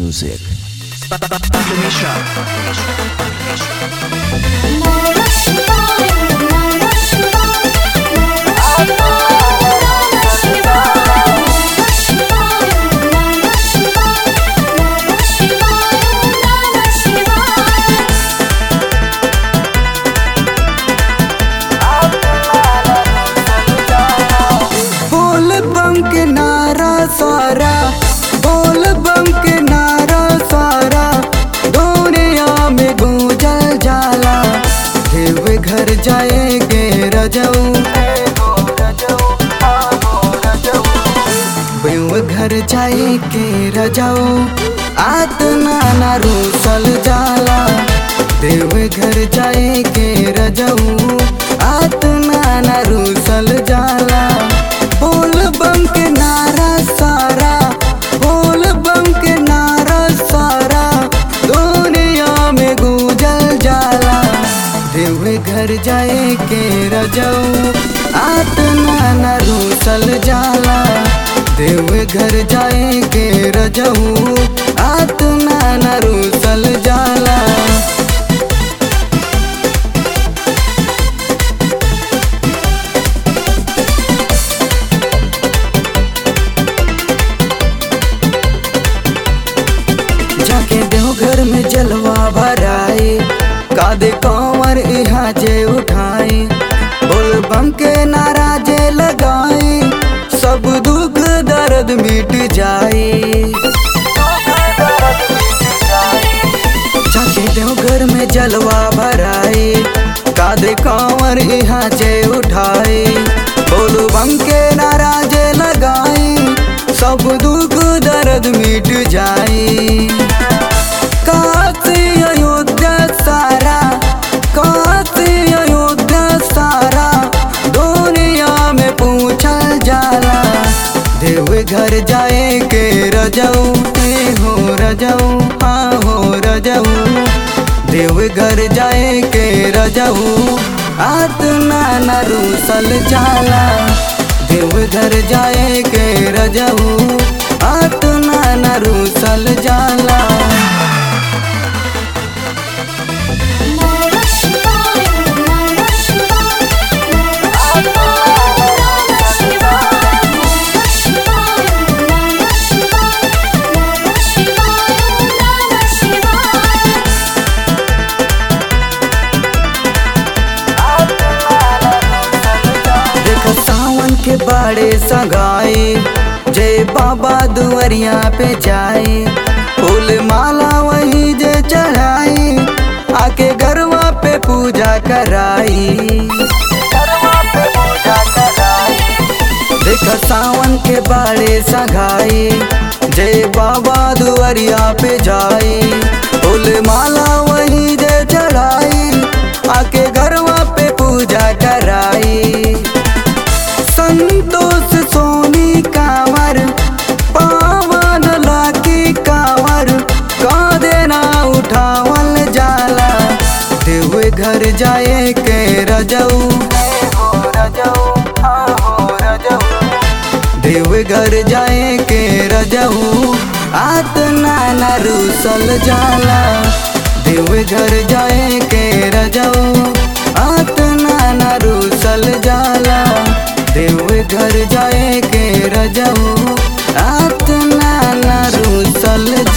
music. बोल बम के नारा सारा, बोल बम के नारा सारा, दुनिया में गूंजल जाला। देव घर जाएंगे रजऊ, देव घर जाएंगे रजऊ, आतना ना रूसल जाला। देव घर जाएंगे रजऊ, आतना ना रूसल जाला। बोल बम के नारा सारा, बोल बम के नारा सारा, दुनिया में गूंजल जाला। देव घर जाए के रजऊ, आतना न रूसल जाला। देव घर जाए के रजऊ, आतना न रूसल जाला। जाके देवघर में जलवा भराई, कादे कंवर यहाँ जे उठाई। बोल बम के नारा जे लगाई, सब दुख दर्द मिट जाई। जाके देवघर में जलवा भराई, कादे कंवर यहाँ जे उठाई। बोल बम के नारा जे लगाई, सब दुख दर्द मिट जाई। काशी अयोध्या सारा, काशी अयोध्या सारा, दुनिया में पूछल जाला। देव घर जाए के रजऊ, हो रजऊ, हाँ हो रजऊ। देव घर जाए के रजऊ, आतना न रूसल जाला। देव घर जाए के रजऊ, आतना न रूसल जाला। सावन के बाड़े सगाई, जय बाबा दुआरिया पे जाए। फूल माला वही जे चढ़ाई, आके गरवा पे पूजा कराई। देख सावन के बाड़े सगाई, जय बाबा दुआरिया पे जाए। फूल माला वही जे चढ़ाई, आके गरवा पे पूजा कराई। संतोष सोनी कांवर, पावन लागी कांवर, कांधे ना उठावल जाला। देव घर जाए के रजऊ, देव घर जाए के रजऊ, आतना न रूसल जाला। देव घर जाए के रजऊ, आतना न रूसल जाला। देव घर जाए के रजऊ, आतना न रूसल